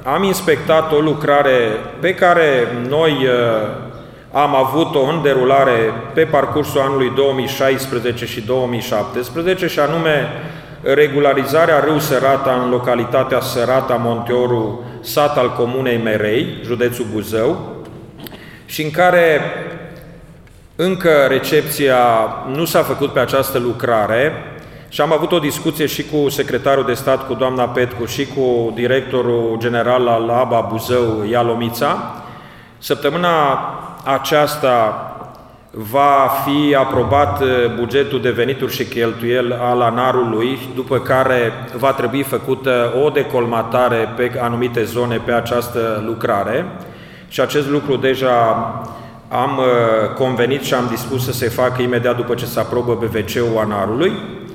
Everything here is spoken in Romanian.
am inspectat o lucrare pe care noi am avut-o în derulare pe parcursul anului 2016 și 2017, și anume regularizarea râu Sărata în localitatea Sărata Monteoru, sat al comunei Merei, județul Buzău, și în care încă recepția nu s-a făcut pe această lucrare și am avut o discuție și cu secretarul de stat, cu doamna Petcu, și cu directorul general al ABA Buzău, Ialomița. Săptămâna aceasta va fi aprobat bugetul de venituri și cheltuieli al ANAR-ului, după care va trebui făcută o decolmatare pe anumite zone pe această lucrare. Și acest lucru deja am convenit și am dispus să se facă imediat după ce se aprobă BVC-ul ANAR-ului.